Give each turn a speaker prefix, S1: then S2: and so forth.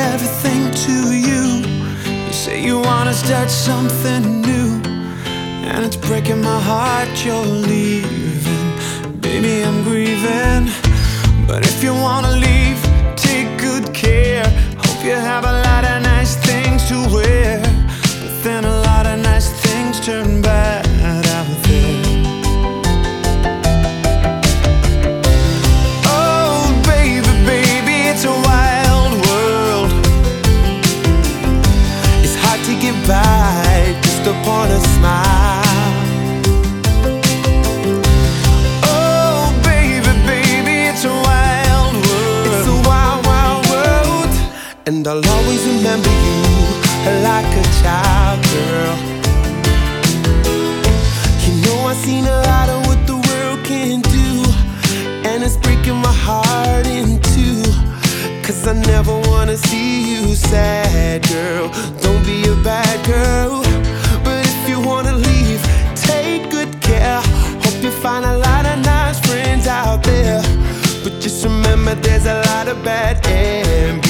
S1: everything to you. You say you wanna start something new, and it's breaking my heart you're leaving. Baby, I'm grieving. But if you wanna leave, take good care. Hope you have a lot of nice things to wear, but then a lot of nice things turn bad out there. Oh baby, baby, it's a wild world. It's hard to get by just upon a smile. Oh baby, baby, it's a wild world. It's a wild, wild world. And I'll always remember you like a child, girl. You know I've seen a lot of what the world can do, and it's breaking my heart in two. 'Cause I never wanna see you sad, girl. Don't be a bad girl. But if you wanna leave, take good care. Hope you find a lot of nice friends out there. But just remember there's a lot of bad and